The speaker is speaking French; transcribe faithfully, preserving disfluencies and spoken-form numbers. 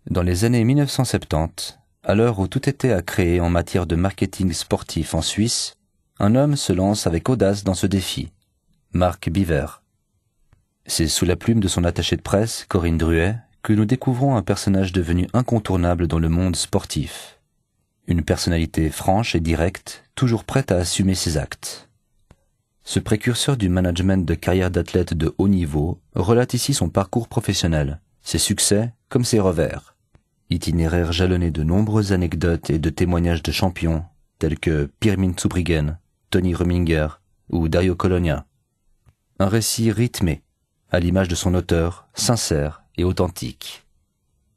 Dans les années mille neuf cent soixante-dix, à l'heure où tout était à créer en matière de marketing sportif en Suisse, un homme se lance avec audace dans ce défi, Marc Biver. C'est sous la plume de son attachée de presse, Corinne Druet, que nous découvrons un personnage devenu incontournable dans le monde sportif. Une personnalité franche et directe, toujours prête à assumer ses actes. Ce précurseur du management de carrière d'athlète de haut niveau relate ici son parcours professionnel, ses succès comme ses revers. Itinéraire jalonné de nombreuses anecdotes et de témoignages de champions, tels que Pirmin Zurbriggen, Tony Rominger ou Dario Colonia. Un récit rythmé, à l'image de son auteur, sincère et authentique.